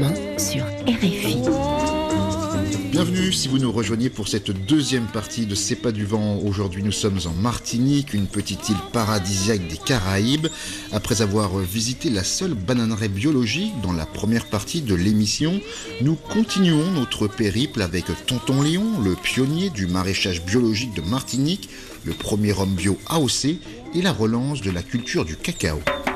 demain sur RFI. Bienvenue si vous nous rejoignez pour cette deuxième partie de C'est pas du vent. Aujourd'hui nous sommes en Martinique, une petite île paradisiaque des Caraïbes. Après avoir visité la seule bananeraie biologique dans la première partie de l'émission, nous continuons notre périple avec Tonton Léon, le pionnier du maraîchage biologique de Martinique, le premier homme bio AOC et la relance de la culture du cacao.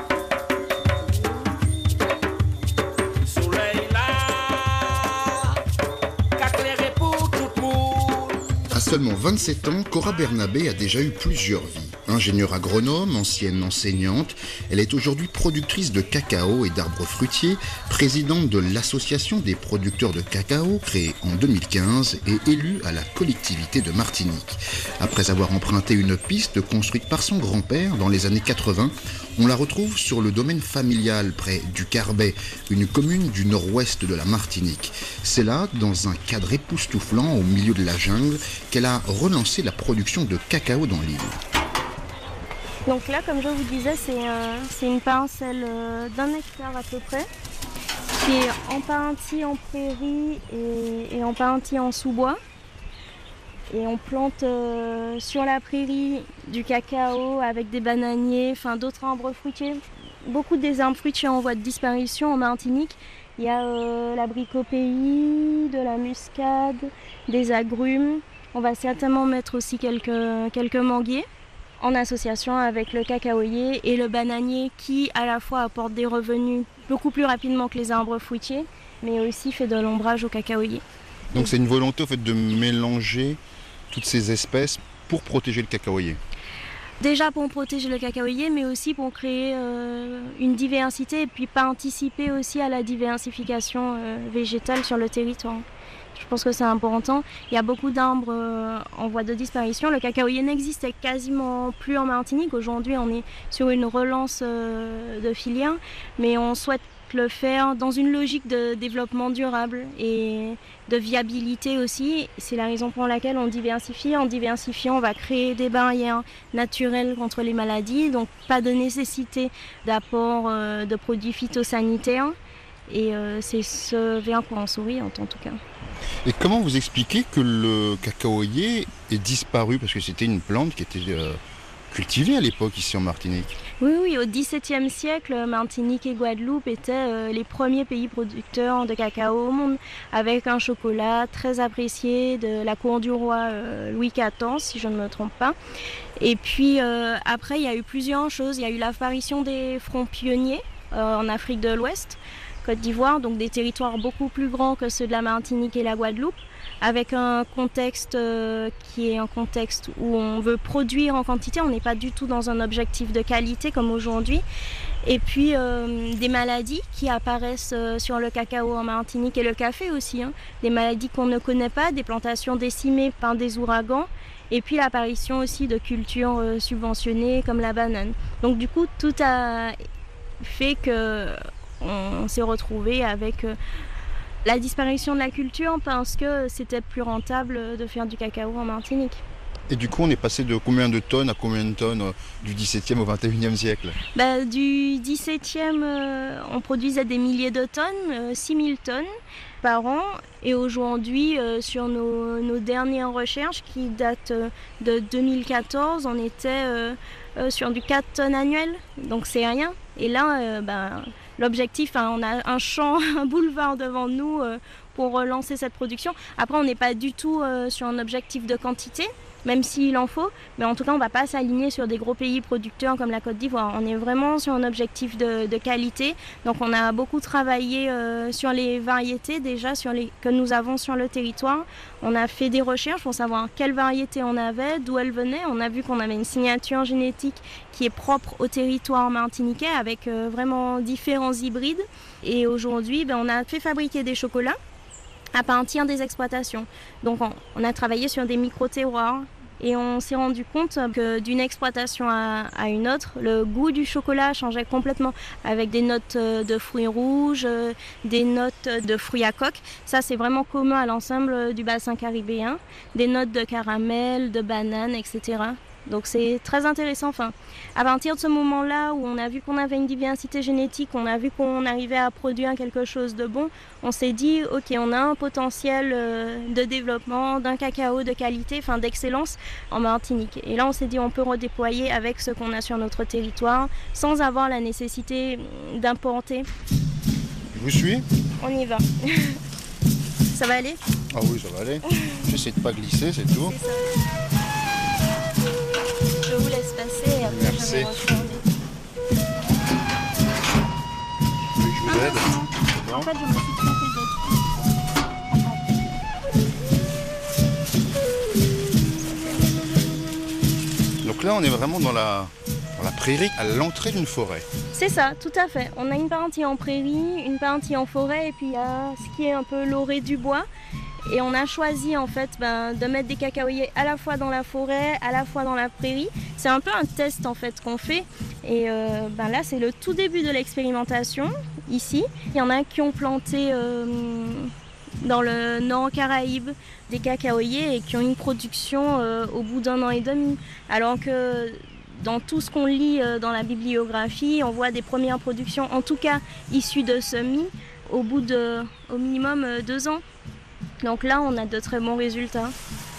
À seulement 27 ans, Cora Bernabé a déjà eu plusieurs vies. Ingénieure agronome, ancienne enseignante, elle est aujourd'hui productrice de cacao et d'arbres fruitiers, présidente de l'Association des producteurs de cacao, créée en 2015 et élue à la collectivité de Martinique. Après avoir emprunté une piste construite par son grand-père dans les années 80, on la retrouve sur le domaine familial près du Carbet, une commune du nord-ouest de la Martinique. C'est là, dans un cadre époustouflant au milieu de la jungle, qu'elle a relancé la production de cacao dans l'île. Donc là, comme je vous disais, c'est une parcelle d'1 hectare à peu près, qui est en partie en prairie et en partie en sous-bois. Et on plante sur la prairie du cacao avec des bananiers, enfin d'autres arbres fruitiers. Beaucoup des arbres fruitiers en voie de disparition en Martinique. Il y a l'abricot-pays, de la muscade, des agrumes. On va certainement mettre aussi quelques manguiers en association avec le cacaoyer et le bananier qui à la fois apporte des revenus beaucoup plus rapidement que les arbres fruitiers, mais aussi fait de l'ombrage au cacaoyer. Donc c'est une volonté au fait de mélanger toutes ces espèces pour protéger le cacaoyer. Déjà pour protéger le cacaoyer, mais aussi pour créer une diversité et puis participer aussi à la diversification végétale sur le territoire. Je pense que c'est important. Il y a beaucoup d'arbres en voie de disparition. Le cacaoyer n'existait quasiment plus en Martinique. Aujourd'hui, on est sur une relance de filière, mais on souhaite le faire dans une logique de développement durable et de viabilité aussi. C'est la raison pour laquelle on diversifie. En diversifiant, on va créer des barrières naturelles contre les maladies, donc pas de nécessité d'apport de produits phytosanitaires. Et c'est ce vers quoi on s'oriente en tout cas. Et comment vous expliquez que le cacaoyer est disparu? Parce que c'était une plante qui était cultivée à l'époque ici en Martinique. Oui, au XVIIe siècle, Martinique et Guadeloupe étaient les premiers pays producteurs de cacao au monde, avec un chocolat très apprécié de la cour du roi Louis XIV, si je ne me trompe pas. Et puis après, il y a eu plusieurs choses. Il y a eu l'apparition des fronts pionniers en Afrique de l'Ouest, Côte d'Ivoire, donc des territoires beaucoup plus grands que ceux de la Martinique et la Guadeloupe, avec un contexte qui est un contexte où on veut produire en quantité, on n'est pas du tout dans un objectif de qualité comme aujourd'hui. Et puis des maladies qui apparaissent sur le cacao en Martinique et le café aussi, des maladies qu'on ne connaît pas, des plantations décimées par des ouragans, et puis l'apparition aussi de cultures subventionnées comme la banane. Donc du coup, tout a fait que on s'est retrouvé avec la disparition de la culture parce que c'était plus rentable de faire du cacao en Martinique. Et du coup, on est passé de combien de tonnes à combien de tonnes du XVIIe au XXIe siècle? Du XVIIe, on produisait des milliers de tonnes, 6000 tonnes par an. Et aujourd'hui, sur nos dernières recherches qui datent de 2014, on était sur du 4 tonnes annuelles. Donc c'est rien. Et là, l'objectif, on a un champ, un boulevard devant nous pour relancer cette production. Après, on n'est pas du tout sur un objectif de quantité, même s'il en faut. Mais en tout cas, on ne va pas s'aligner sur des gros pays producteurs comme la Côte d'Ivoire. On est vraiment sur un objectif de qualité. Donc, on a beaucoup travaillé sur les variétés déjà que nous avons sur le territoire. On a fait des recherches pour savoir quelles variétés on avait, d'où elles venaient. On a vu qu'on avait une signature génétique qui est propre au territoire martiniquais avec vraiment différents hybrides. Et aujourd'hui, on a fait fabriquer des chocolats à partir des exploitations. Donc on a travaillé sur des micro-terroirs et on s'est rendu compte que d'une exploitation à une autre, le goût du chocolat changeait complètement avec des notes de fruits rouges, des notes de fruits à coque. Ça, c'est vraiment commun à l'ensemble du bassin caribéen. Des notes de caramel, de banane, etc. Donc c'est très intéressant. Enfin, à partir de ce moment-là où on a vu qu'on avait une diversité génétique, on a vu qu'on arrivait à produire quelque chose de bon, on s'est dit ok, on a un potentiel de développement d'un cacao de qualité, enfin d'excellence en Martinique. Et là on s'est dit on peut redéployer avec ce qu'on a sur notre territoire sans avoir la nécessité d'importer. Je vous suis? On y va. Ça va aller? Ah oui, ça va aller. J'essaie de pas glisser, c'est tout. C'est ça. Je vous laisse passer et après Merci. je vais retourner. Vous voulez que je vous aide? C'est bon. En fait, je me suis trompée de Donc là, on est vraiment dans la prairie, à l'entrée d'une forêt. C'est ça, tout à fait. On a une partie en prairie, une partie en forêt et puis il y a ce qui est un peu l'orée du bois. Et on a choisi en fait de mettre des cacaoyers à la fois dans la forêt, à la fois dans la prairie. C'est un peu un test en fait qu'on fait. Et là c'est le tout début de l'expérimentation ici. Il y en a qui ont planté dans le nord Caraïbes des cacaoyers et qui ont une production au bout d'1 an et demi. Alors que dans tout ce qu'on lit dans la bibliographie, on voit des premières productions, en tout cas issues de semis, au bout de au minimum 2 ans. Donc là, on a de très bons résultats.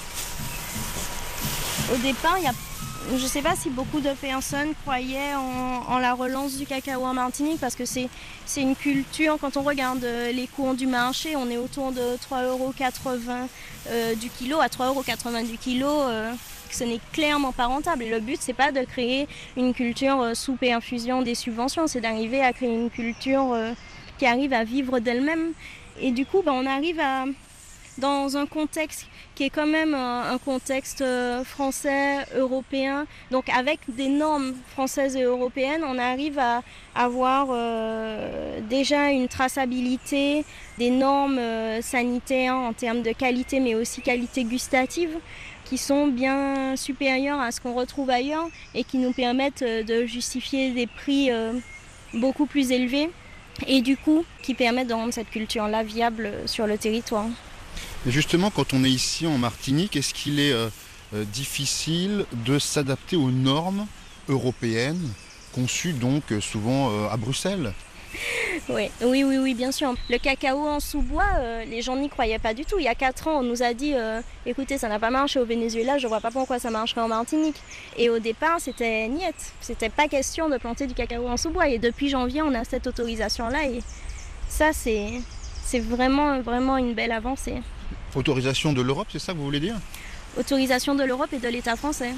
Au départ, je ne sais pas si beaucoup de personnes croyaient en la relance du cacao en Martinique parce que c'est une culture, quand on regarde les cours du marché, on est autour de 3,80 € du kilo. À 3,80 € du kilo, ce n'est clairement pas rentable. Et le but, c'est pas de créer une culture sous perfusion des subventions, c'est d'arriver à créer une culture qui arrive à vivre d'elle-même. Et du coup, on arrive dans un contexte qui est quand même un contexte français, européen. Donc avec des normes françaises et européennes, on arrive à avoir déjà une traçabilité, des normes sanitaires en termes de qualité, mais aussi qualité gustative, qui sont bien supérieures à ce qu'on retrouve ailleurs et qui nous permettent de justifier des prix beaucoup plus élevés et du coup qui permettent de rendre cette culture-là viable sur le territoire. Et justement, quand on est ici en Martinique, est-ce qu'il est difficile de s'adapter aux normes européennes conçues donc souvent à Bruxelles? Oui, bien sûr. Le cacao en sous-bois, les gens n'y croyaient pas du tout. Il y a 4 ans, on nous a dit écoutez, ça n'a pas marché au Venezuela, je ne vois pas pourquoi ça marcherait en Martinique. Et au départ, c'était niet. C'était pas question de planter du cacao en sous-bois. Et depuis janvier, on a cette autorisation-là. Et ça, c'est vraiment une belle avancée. Autorisation de l'Europe, c'est ça que vous voulez dire? Autorisation de l'Europe et de l'État français.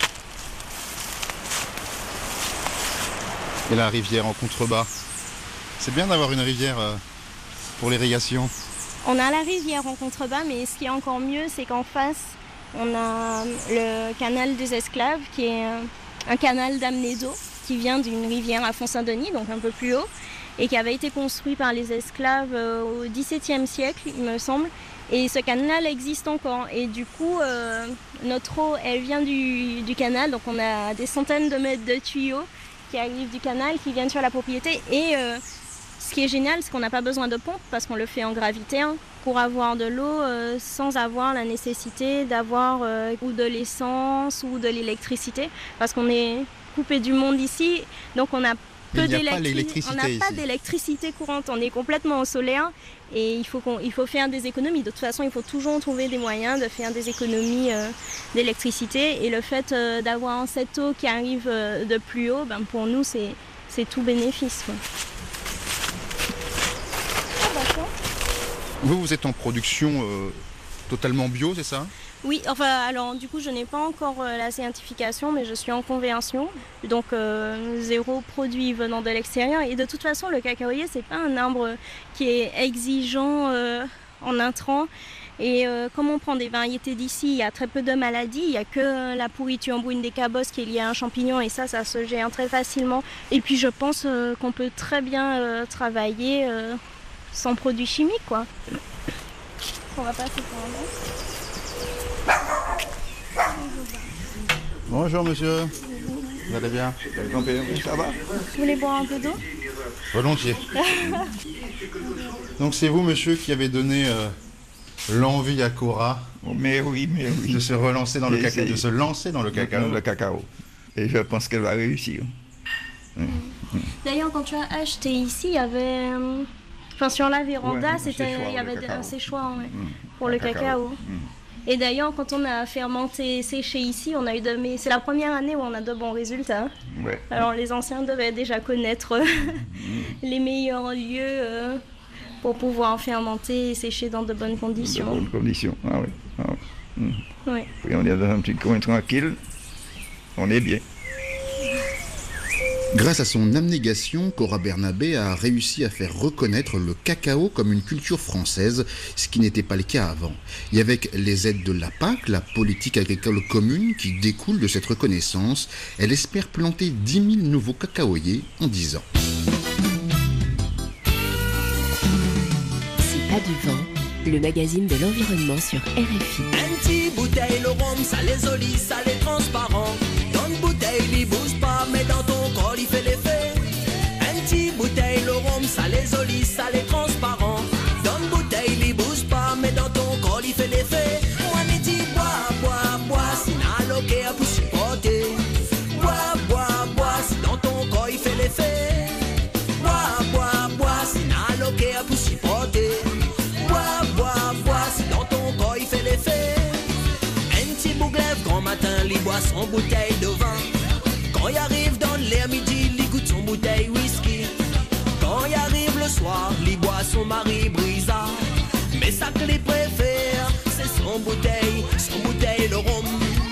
Et la rivière en contrebas. C'est bien d'avoir une rivière pour l'irrigation. On a la rivière en contrebas, mais ce qui est encore mieux, c'est qu'en face, on a le canal des Esclaves, qui est un canal d'amener d'eau, qui vient d'une rivière à Font-Saint-Denis, donc un peu plus haut, et qui avait été construit par les esclaves au XVIIe siècle, il me semble. Et ce canal existe encore. Et du coup, notre eau, elle vient du canal, donc on a des centaines de mètres de tuyaux qui arrivent du canal, qui viennent sur la propriété. Et ce qui est génial, c'est qu'on n'a pas besoin de pompe parce qu'on le fait en gravité pour avoir de l'eau sans avoir la nécessité d'avoir ou de l'essence ou de l'électricité parce qu'on est coupé du monde ici, donc on a peu d'électricité. On n'a pas d'électricité courante, on est complètement au solaire et il faut faire des économies. De toute façon, il faut toujours trouver des moyens de faire des économies d'électricité et le fait d'avoir cette eau qui arrive de plus haut, pour nous, c'est tout bénéfice, quoi. Vous êtes en production totalement bio, c'est ça? Oui, alors du coup je n'ai pas encore la certification, mais je suis en conversion, donc 0 produit venant de l'extérieur. Et de toute façon, le cacaoyer, c'est pas un arbre qui est exigeant en intrants. Et comme on prend des variétés d'ici, il y a très peu de maladies, il n'y a que la pourriture brune des cabosses qui est liée à un champignon et ça se gère très facilement. Et puis je pense qu'on peut très bien travailler sans produits chimiques, quoi. On va passer pour un autre. Bonjour monsieur, vous allez bien? Ça va? Vous voulez boire un peu d'eau? Volontiers. Donc c'est vous monsieur qui avez donné l'envie à Cora Mais oui. de se relancer dans le cacao, de se lancer dans le cacao. Dans le cacao. Et je pense qu'elle va réussir. D'ailleurs, quand tu as acheté ici, il y avait... Enfin, sur la véranda, Ouais, il y avait un séchoir pour le cacao. Et d'ailleurs, quand on a fermenté et séché ici, c'est la première année où on a de bons résultats. Ouais. Alors, les anciens devaient déjà connaître les meilleurs lieux pour pouvoir fermenter et sécher dans de bonnes conditions. De bonnes conditions, ah oui. Oui. Et on est dans un petit coin tranquille, on est bien. Grâce à son abnégation, Cora Bernabé a réussi à faire reconnaître le cacao comme une culture française, ce qui n'était pas le cas avant. Et avec les aides de la PAC, la politique agricole commune, qui découle de cette reconnaissance, elle espère planter 10 000 nouveaux cacaoyers en 10 ans. C'est pas du vent, le magazine de l'environnement sur RFI. Un petit bouteille, le rhum, ça les jolie, ça les transparent. Dans une bouteille, il bouge pas, mais dans ton corps, il fait l'effet. Un petit bouteille, le rhum, ça les jolie, ça les transparent. Dans une bouteille, il bouge pas, mais dans ton corps, il fait l'effet. Moi, me dis, bois, si n'a loqué à pour supporter. Bois, si dans ton corps, il fait l'effet. Bois, si n'a loqué à pour supporter. Bois, si dans ton corps, il fait l'effet. Un petit bouglève, grand matin, il boit son bouteille de vin. Quand il arrive dans l'air midi, il goûte son bouteille whisky. Quand il arrive le soir, il boit son mari brisa. Mais ça que les préfère, c'est son bouteille le rhum.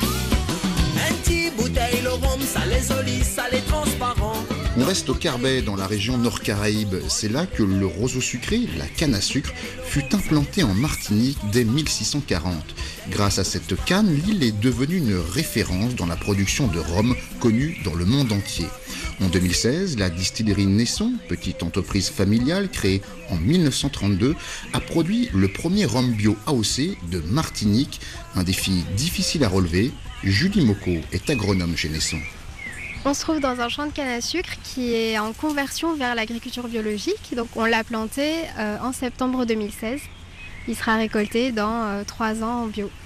Un petit bouteille le rhum, ça les jolie, ça les transparent. On reste au Carbet, dans la région Nord-Caraïbe. C'est là que le roseau sucré, la canne à sucre, fut implanté en Martinique dès 1640. Grâce à cette canne, l'île est devenue une référence dans la production de rhum connue dans le monde entier. En 2016, la distillerie Naisson, petite entreprise familiale créée en 1932, a produit le premier rhum bio AOC de Martinique, un défi difficile à relever. Julie Moko est agronome chez Naisson. On se trouve dans un champ de canne à sucre qui est en conversion vers l'agriculture biologique. Donc on l'a planté en septembre 2016. Il sera récolté dans 3 ans en bio.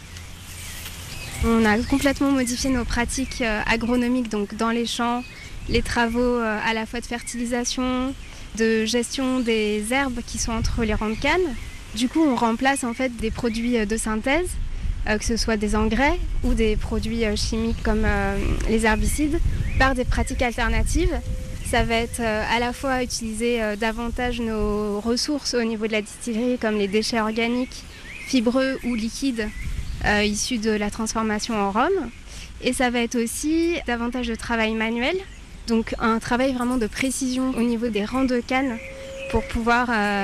On a complètement modifié nos pratiques agronomiques, donc dans les champs, les travaux à la fois de fertilisation, de gestion des herbes qui sont entre les rangs de canne. Du coup, on remplace en fait des produits de synthèse, que ce soit des engrais ou des produits chimiques comme les herbicides, par des pratiques alternatives. Ça va être à la fois utiliser davantage nos ressources au niveau de la distillerie, comme les déchets organiques, fibreux ou liquides, issus de la transformation en rhum. Et ça va être aussi davantage de travail manuel, donc un travail vraiment de précision au niveau des rangs de canne pour pouvoir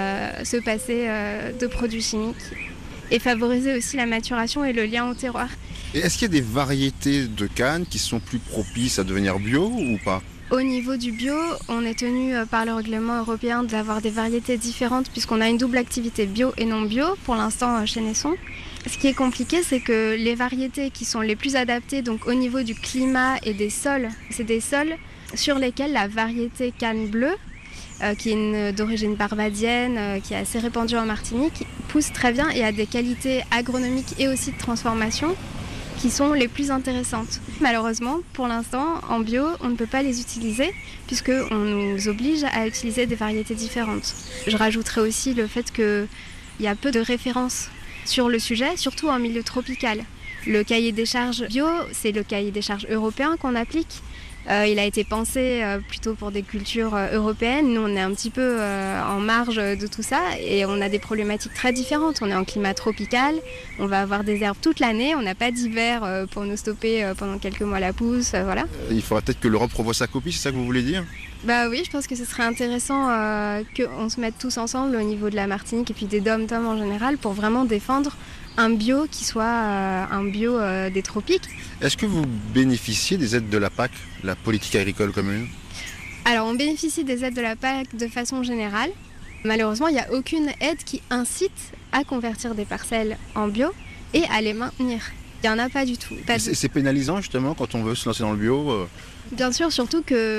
se passer de produits chimiques et favoriser aussi la maturation et le lien au terroir. Et est-ce qu'il y a des variétés de canne qui sont plus propices à devenir bio ou pas ? Au niveau du bio, on est tenu par le règlement européen d'avoir des variétés différentes puisqu'on a une double activité bio et non bio pour l'instant chez Naisson. Ce qui est compliqué, c'est que les variétés qui sont les plus adaptées donc au niveau du climat et des sols, c'est des sols sur lesquels la variété canne bleue, qui est d'origine barbadienne, qui est assez répandue en Martinique, pousse très bien et a des qualités agronomiques et aussi de transformation qui sont les plus intéressantes. Malheureusement, pour l'instant, en bio, on ne peut pas les utiliser puisqu'on nous oblige à utiliser des variétés différentes. Je rajouterai aussi le fait qu'il y a peu de références sur le sujet, surtout en milieu tropical. Le cahier des charges bio, c'est le cahier des charges européen qu'on applique. Il a été pensé plutôt pour des cultures européennes. Nous, on est un petit peu en marge de tout ça et on a des problématiques très différentes. On est en climat tropical, on va avoir des herbes toute l'année, on n'a pas d'hiver pour nous stopper pendant quelques mois la pousse, voilà. Il faudra peut-être que l'Europe revoie sa copie, c'est ça que vous voulez dire ? Bah oui, je pense que ce serait intéressant qu'on se mette tous ensemble au niveau de la Martinique et puis des DOM-TOM en général pour vraiment défendre un bio qui soit un bio des tropiques. Est-ce que vous bénéficiez des aides de la PAC, la politique agricole commune ? Alors on bénéficie des aides de la PAC de façon générale. Malheureusement, il n'y a aucune aide qui incite à convertir des parcelles en bio et à les maintenir. Il n'y en a pas du tout. C'est pénalisant justement quand on veut se lancer dans le bio Bien sûr, surtout que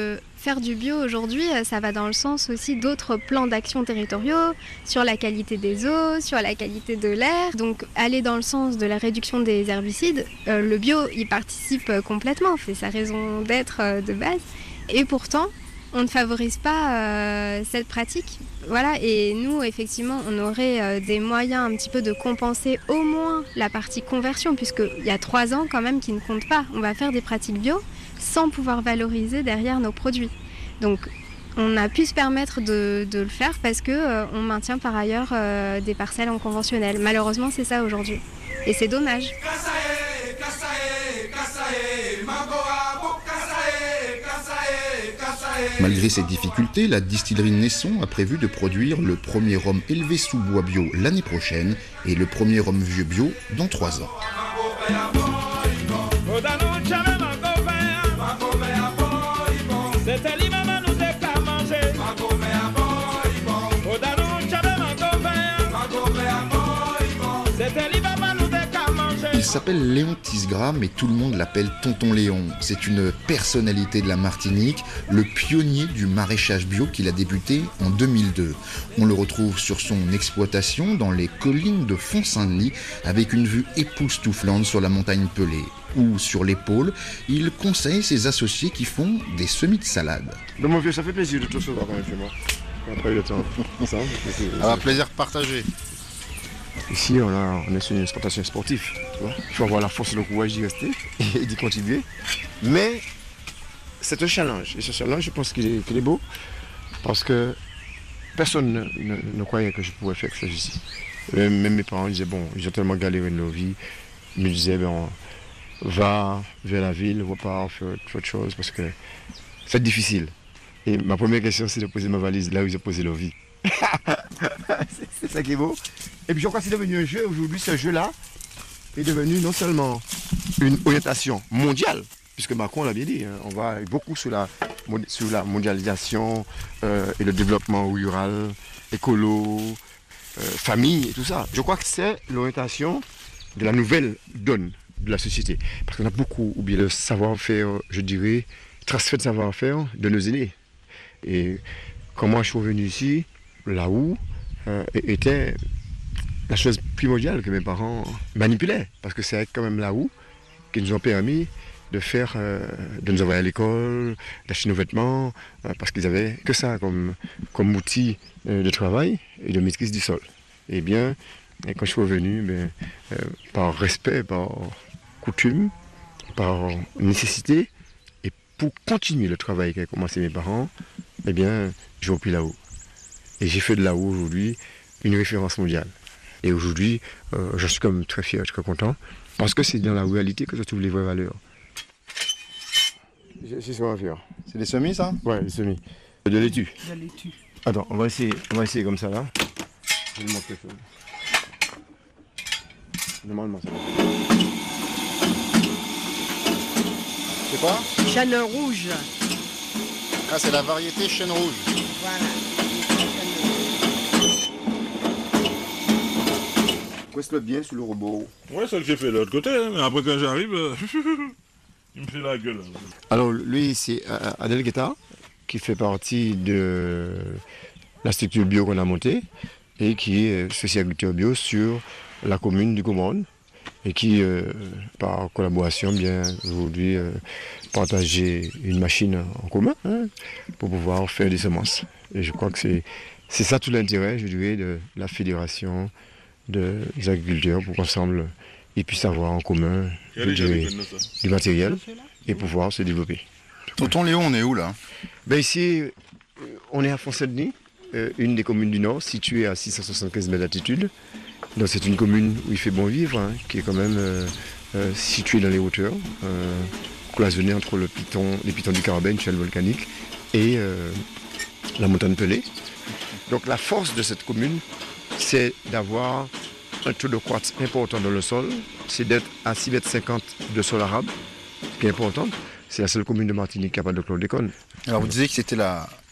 faire du bio aujourd'hui, ça va dans le sens aussi d'autres plans d'action territoriaux sur la qualité des eaux, sur la qualité de l'air. Donc aller dans le sens de la réduction des herbicides, le bio y participe complètement, fait sa raison d'être de base. Et pourtant, on ne favorise pas cette pratique. Voilà, et nous, effectivement, on aurait des moyens un petit peu de compenser au moins la partie conversion, puisqu'il y a 3 ans quand même qui ne comptent pas. On va faire des pratiques bio sans pouvoir valoriser derrière nos produits. Donc, on a pu se permettre de le faire parce qu'on maintient par ailleurs des parcelles en conventionnel. Malheureusement, c'est ça aujourd'hui. Et c'est dommage. Malgré ces difficultés, la distillerie Naisson a prévu de produire le premier rhum élevé sous bois bio l'année prochaine et le premier rhum vieux bio dans 3 ans. Il s'appelle Léon Tisgras, mais tout le monde l'appelle Tonton Léon. C'est une personnalité de la Martinique, le pionnier du maraîchage bio qu'il a débuté en 2002. On le retrouve sur son exploitation dans les collines de Font-Saint-Denis, avec une vue époustouflante sur la montagne Pelée. Ou sur l'épaule, il conseille ses associés qui font des semis de salade. Donc mon vieux, ça fait plaisir de te recevoir quand même chez moi. On a pas eu le temps ensemble. Un plaisir partagé. Ici, on est sur une exploitation sportive. Tu vois. Il faut avoir la force et le courage d'y rester et d'y contribuer. Mais c'est un challenge. Et ce challenge, je pense qu'il est beau. Parce que personne ne croyait que je pourrais faire quelque chose ici. Même mes parents disaient, bon, ils ont tellement galéré de leur vie. Ils me disaient, bon, va vers la ville, va pas faire autre chose parce que c'est difficile. Et ma première question, c'est de poser ma valise là où ils ont posé leur vie. C'est ça qui est beau. Et puis je crois que c'est devenu un jeu. Aujourd'hui, ce jeu-là est devenu non seulement une orientation mondiale, puisque Macron l'a bien dit, hein, on va beaucoup sur la mondialisation et le développement rural, écolo, famille et tout ça. Je crois que c'est l'orientation de la nouvelle donne de la société. Parce qu'on a beaucoup oublié le savoir-faire, je dirais, transfert de savoir-faire de nos aînés. Et quand moi je suis revenu ici, là où était la chose primordiale que mes parents manipulaient. Parce que c'est quand même là où qui nous ont permis de nous envoyer à l'école, d'acheter nos vêtements, parce qu'ils avaient que ça comme outil de travail et de maîtrise du sol. Et bien, quand je suis revenu, par respect, par coutume, par nécessité, et pour continuer le travail qu'avaient commencé mes parents, eh bien, j'ai repris là-haut. Et j'ai fait de là-haut aujourd'hui une référence mondiale. Et aujourd'hui, j'en suis comme très fier, très content, parce que c'est dans la réalité que je trouve les vraies valeurs. C'est ce qu'on va faire. C'est des semis, ça? Ouais, des semis. De laitue. De laitue. Attends, on va essayer comme ça, là. Je vais le montrer ça. Normalement, ça va. C'est quoi? Chêne rouge. Ah, c'est la variété chêne rouge. Voilà. Reste bien sur le robot. Ouais, c'est ce que j'ai fait de l'autre côté, hein, mais après quand j'arrive, il me fait la gueule. Alors lui, c'est Adel Guetta, qui fait partie de la structure bio qu'on a montée et qui est socio-agriculteur bio sur la commune du Comorne et qui, par collaboration, bien aujourd'hui partager une machine en commun pour pouvoir faire des semences. Et je crois que c'est ça tout l'intérêt, je dirais, de la fédération des agriculteurs pour qu'ensemble ils puissent avoir en commun du matériel et pouvoir se développer. Tonton Léon, on est où là? Ici, on est à Font-Saint-Denis, une des communes du Nord, située à 675 mètres d'altitude. Donc c'est une commune où il fait bon vivre, qui est quand même située dans les hauteurs, cloisonnée entre les pitons du Carabin, une chaîne volcanique, et la montagne Pelée. Donc la force de cette commune, c'est d'avoir un taux de quartz important dans le sol, c'est d'être à 6,50 m de sol arabe, ce qui est important. C'est la seule commune de Martinique capable de chlordécone. Alors vous disiez que c'était la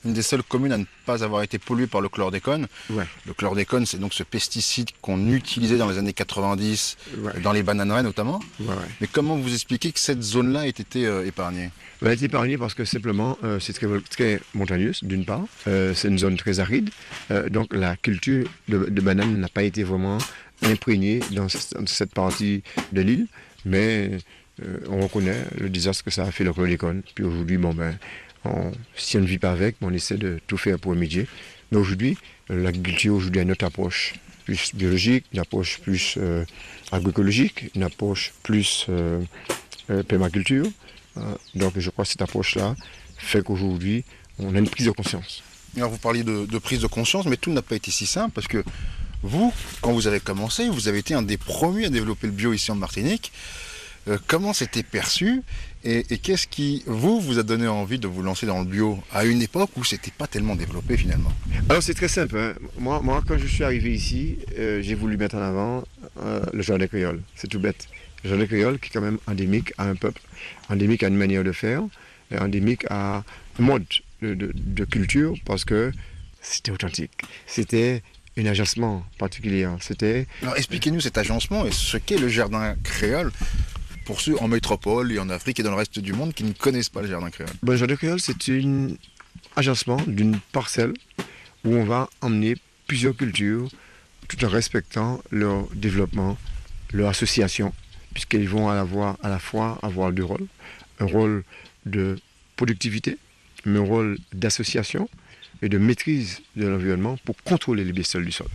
une des seules communes à ne pas avoir été polluée par le chlordécone. Ouais. Le chlordécone, c'est donc ce pesticide qu'on utilisait dans les années 90, Ouais. dans les bananeraies notamment. Ouais. Mais comment vous expliquez que cette zone-là ait été épargnée? Elle a été épargnée parce que simplement c'est très montagneuse d'une part, c'est une zone très aride, donc la culture de banane n'a pas été vraiment imprégnée dans cette partie de l'île, mais on reconnaît le désastre que ça a fait le chlordécone. Puis aujourd'hui, si on ne vit pas avec, on essaie de tout faire pour remédier. Mais aujourd'hui, l'agriculture aujourd'hui a une autre approche plus biologique, une approche plus agroécologique, une approche plus permaculture. Donc je crois que cette approche-là fait qu'aujourd'hui, on a une prise de conscience. Alors vous parliez de prise de conscience, mais tout n'a pas été si simple parce que vous, quand vous avez commencé, vous avez été un des premiers à développer le bio ici en Martinique. Comment c'était perçu et qu'est-ce qui, vous a donné envie de vous lancer dans le bio à une époque où c'était pas tellement développé finalement? Alors c'est très simple. Hein. Moi, quand je suis arrivé ici, j'ai voulu mettre en avant le jardin créole. C'est tout bête. Le jardin créole qui est quand même endémique à un peuple, endémique à une manière de faire, endémique à un mode de culture parce que c'était authentique. C'était un agencement particulier. Alors expliquez-nous cet agencement et ce qu'est le jardin créole pour ceux en métropole et en Afrique et dans le reste du monde qui ne connaissent pas le jardin créole. Le jardin créole, c'est un agencement d'une parcelle où on va emmener plusieurs cultures tout en respectant leur développement, leur association, puisqu'ils vont à la fois avoir deux rôles. Un rôle de productivité, mais un rôle d'association et de maîtrise de l'environnement pour contrôler les bestioles du sol.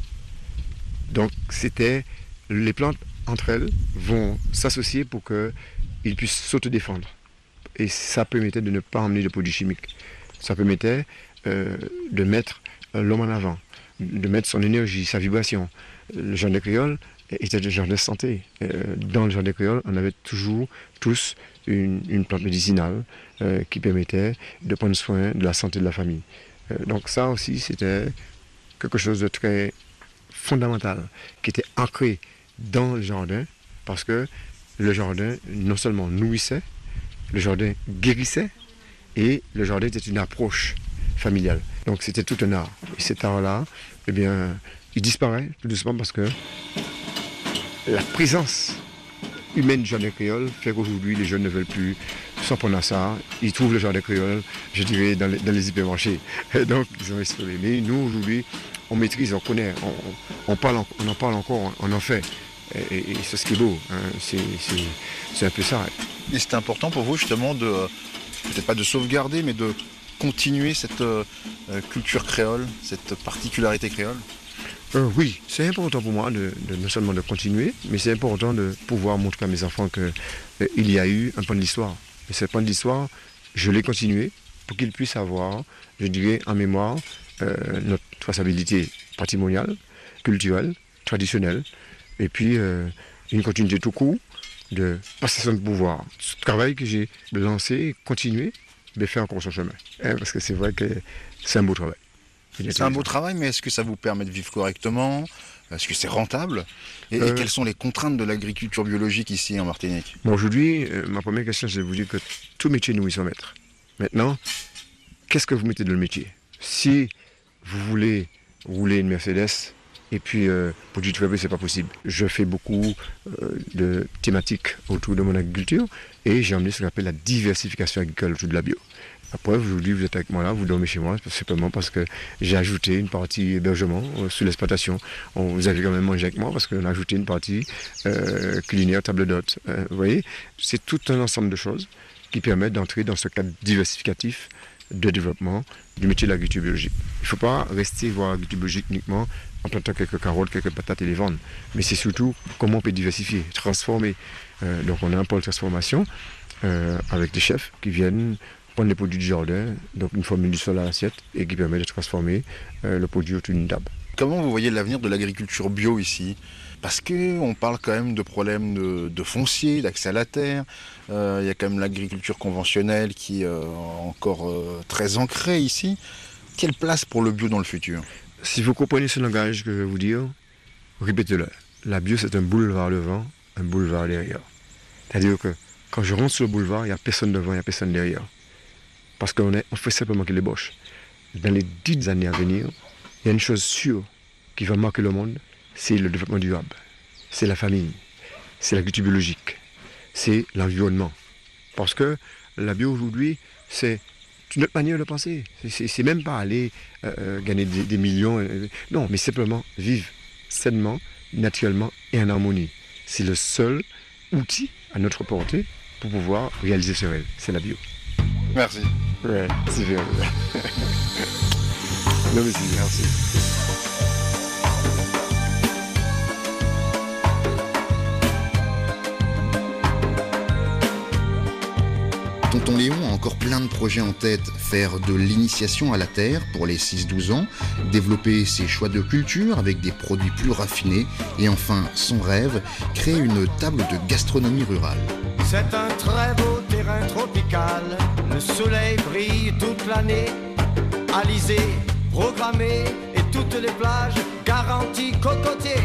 Donc les plantes entre elles vont s'associer pour qu'ils puissent s'autodéfendre. Et ça permettait de ne pas emmener de produits chimiques. Ça permettait de mettre l'homme en avant, de mettre son énergie, sa vibration. Le jardin créole était un jardin de santé. Dans le jardin créole, on avait toujours tous une plante médicinale qui permettait de prendre soin de la santé de la famille. Donc ça aussi, c'était quelque chose de très fondamental, qui était ancré dans le jardin, parce que le jardin non seulement nourrissait, le jardin guérissait, et le jardin était une approche familiale. Donc c'était tout un art. Et cet art-là, eh bien, il disparaît tout doucement parce que la présence humaine du jardin créole fait qu'aujourd'hui les jeunes ne veulent plus s'en prendre à ça. Ils trouvent le jardin créole, je dirais, dans les hypermarchés. Et donc ils ont exploré. Mais nous aujourd'hui, on maîtrise, on connaît, on en parle encore, on en fait. Et c'est ce qui est beau, hein. C'est un peu ça. Et c'est important pour vous justement peut-être pas de sauvegarder, mais de continuer cette culture créole, cette particularité créole? Oui, c'est important pour moi non seulement de continuer, mais c'est important de pouvoir montrer à mes enfants qu'il y a eu un pan de l'histoire. Et ce pan de l'histoire, je l'ai continué pour qu'ils puissent avoir, je dirais, en mémoire notre traçabilité patrimoniale, culturelle, traditionnelle, et puis une continuité tout court de passation de pouvoir. Ce travail que j'ai lancé, continué, de faire encore son chemin. Parce que c'est vrai que c'est un beau travail. C'est un beau travail, mais est-ce que ça vous permet de vivre correctement? Est-ce que c'est rentable? Et quelles sont les contraintes de l'agriculture biologique ici en Martinique? Bon, aujourd'hui, ma première question, c'est de vous dire que tout métier nourrit son maître. Maintenant, qu'est-ce que vous mettez dans le métier? Si vous voulez rouler une Mercedes, et puis produire du papier, c'est pas possible. Je fais beaucoup de thématiques autour de mon agriculture, et j'ai emmené ce qu'on appelle la diversification agricole autour de la bio. Après, aujourd'hui, vous êtes avec moi là, vous dormez chez moi, simplement parce que j'ai ajouté une partie hébergement sous l'exploitation. Vous avez quand même mangé avec moi parce qu'on a ajouté une partie culinaire, table d'hôte. Vous voyez, c'est tout un ensemble de choses qui permettent d'entrer dans ce cadre diversificatif de développement du métier de l'agriculture biologique. Il ne faut pas rester voir l'agriculture biologique uniquement en plantant quelques carottes, quelques patates et les vendre. Mais c'est surtout comment on peut diversifier, transformer. Donc on a un pôle de transformation avec des chefs qui viennent prendre les produits du jardin, donc une formule du sol à l'assiette, et qui permet de transformer le produit autour d'une table. Comment vous voyez l'avenir de l'agriculture bio ici? Parce qu'on parle quand même de problèmes de foncier, d'accès à la terre. Il y a quand même l'agriculture conventionnelle qui est encore très ancrée ici. Quelle place pour le bio dans le futur? Si vous comprenez ce langage que je vais vous dire, répétez-le. La bio, c'est un boulevard devant, un boulevard derrière. C'est-à-dire que quand je rentre sur le boulevard, il n'y a personne devant, il n'y a personne derrière. Parce qu'on fait simplement qu'il ébauche. dans les 10 années à venir, il y a une chose sûre qui va marquer le monde, c'est le développement durable. C'est la famille, c'est l'agriculture biologique, c'est l'environnement. Parce que la bio aujourd'hui, c'est une autre manière de penser. C'est même pas aller gagner des millions. Non, mais simplement vivre sainement, naturellement et en harmonie. C'est le seul outil à notre portée pour pouvoir réaliser ce rêve. C'est la bio. Merci. Ouais, c'est bien. Non mais c'est merci. Tonton Léon a encore plein de projets en tête. Faire de l'initiation à la terre pour les 6-12 ans, développer ses choix de culture avec des produits plus raffinés et enfin, son rêve, créer une table de gastronomie rurale. C'est un très beau terrain tropical, le soleil brille toute l'année, alizé, programmé et toutes les plages garanties cocotiers.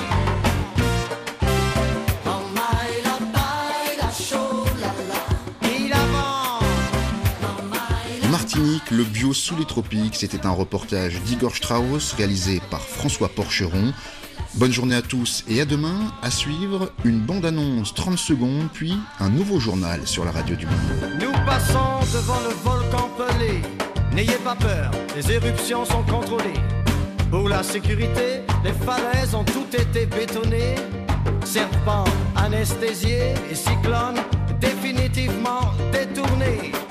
Martinique, le bio sous les tropiques, c'était un reportage d'Igor Strauss réalisé par François Porcheron. Bonne journée à tous et à demain. À suivre, une bande-annonce 30 secondes, puis un nouveau journal sur la radio du Midi. Nous passons devant le volcan Pelé. N'ayez pas peur, les éruptions sont contrôlées. Pour la sécurité, les falaises ont toutes été bétonnées. Serpents anesthésiés et cyclones définitivement détournés.